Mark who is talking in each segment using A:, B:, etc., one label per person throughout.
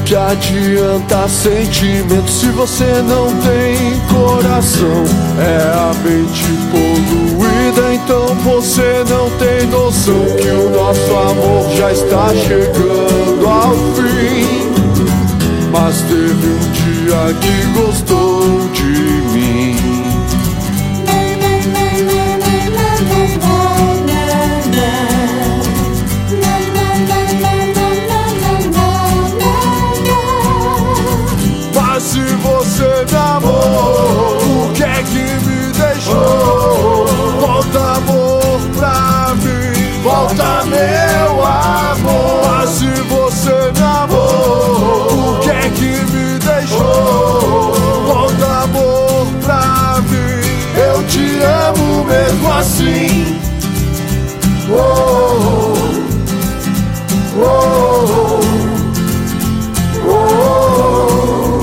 A: que adianta sentimento se você não tem coração? É a mente poluída, então você não tem noção que o nosso amor já está chegando ao fim. Mas teve um dia que gostou de mim. Mas se você me amou, por que é que me deixou? Volta amor pra mim, volta meu amor. Mas se você me amou, por que é que me deixou? Volta amor pra mim, eu te amo mesmo assim. Oh, oh, oh, oh, oh.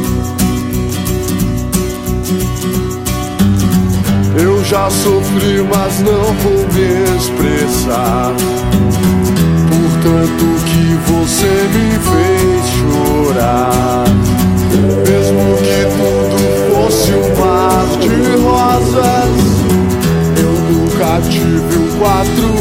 A: Eu já sofri, mas não vou me expressar por tanto que você me fez chorar. Mesmo que tudo fosse um mar de rosas, eu nunca tive um 4